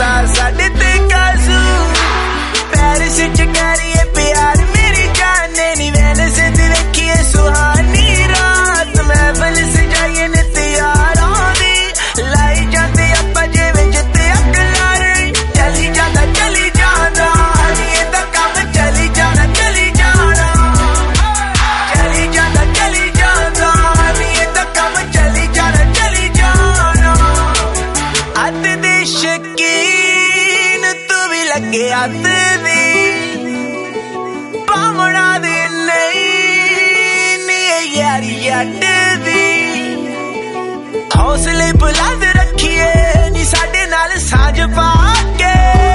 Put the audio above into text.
दा साडे ते काजू पेरिस च करिए प्यार मेरी जान नी वेले से देखिए सुहानी रात महफिल सजाइए ने तैयार होंदी लाई जाते अपा जिवें जिते अकलार चली जाना ये तो काम चली जाना चली जाना ये तो काम चली जाना अत दे शकीन तू भी लगे अत दी बामणा दे नहीं यारी जट दी हौसले बुलंद रखिए नी साडे नाल साझ पा के